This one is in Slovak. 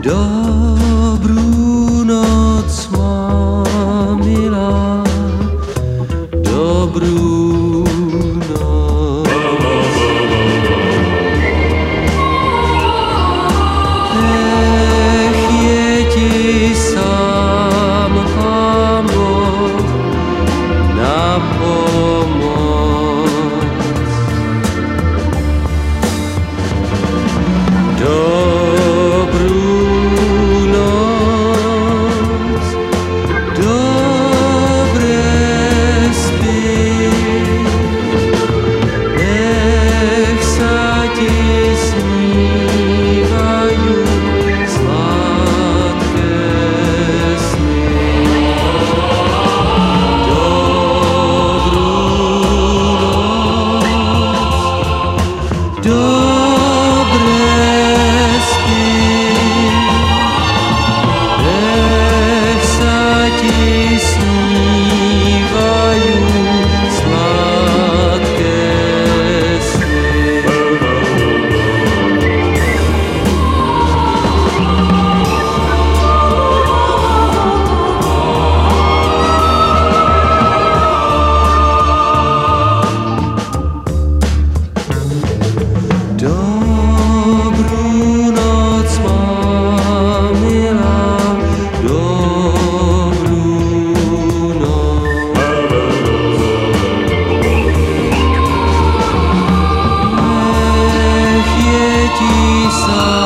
Dobrú noc, má milá, dobrú noc. Nech je ti sám Pán Boh na pomoc. Dobrú noc, dobre spí, nech sa ti snívajú sladké sny. Dobrú noc, dobre spí, nech sa ti snívajú sladké sny. Dobrú noc, má milá, dobrú noc. Nech je ti sám